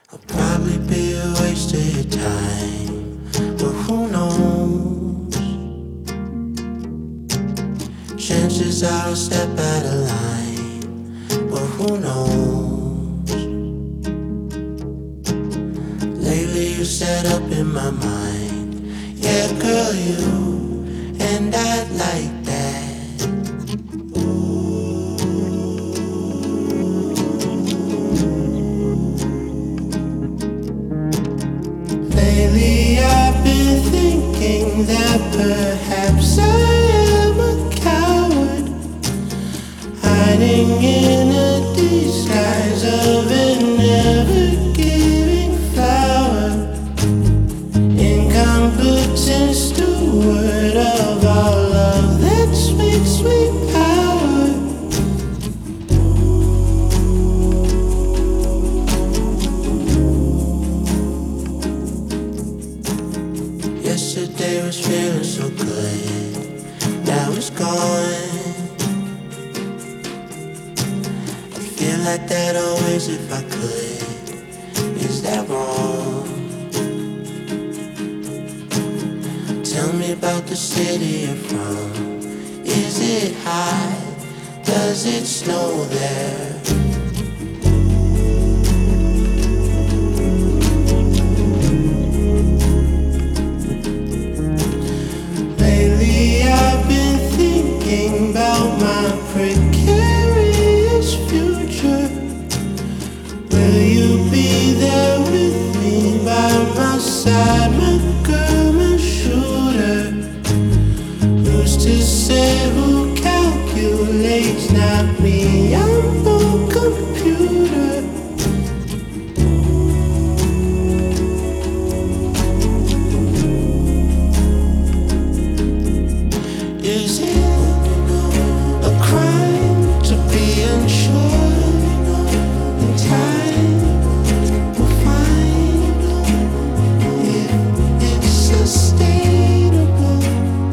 I'll probably be a waste of your time, but who knows? Chances are I'll step out of line, but who knows? Lately you set up in my mind, yeah girl you, and I'd like that. Lately I've been thinking that perhaps I am a coward, hiding in a disguise of an ever-giving flower, incompetent steward of all of that sweet, sweet power. Yesterday was feeling so good, now it's gone. I'd feel like that always if I could. Is that wrong? Tell me about the city you're from. Is it high? Does it snow there? Lately I've been thinking about my precarious future. Will you be there with me by my side, my girl, my shooter? Who's to say who calculates? Not me, I'm no computer. Is it a crime to be unsure? In time we'll find if it's sustainable.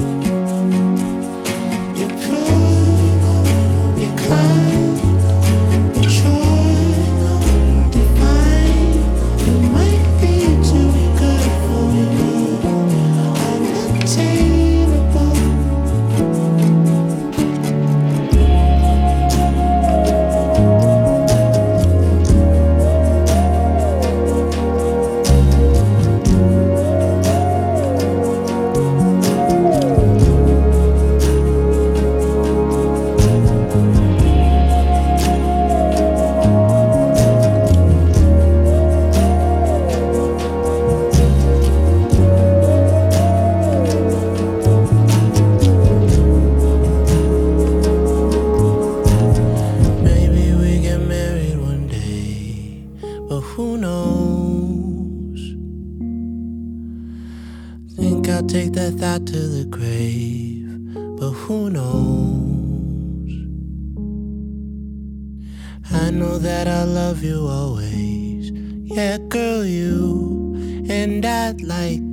You're pure, you're kind, you're sure, divine. You might be too good for me, unattainable. Maybe we get married one day, but who knows? Think I'll take that thought to the grave, but who knows? I know that I'll love you always, yeah girl you, and I'd like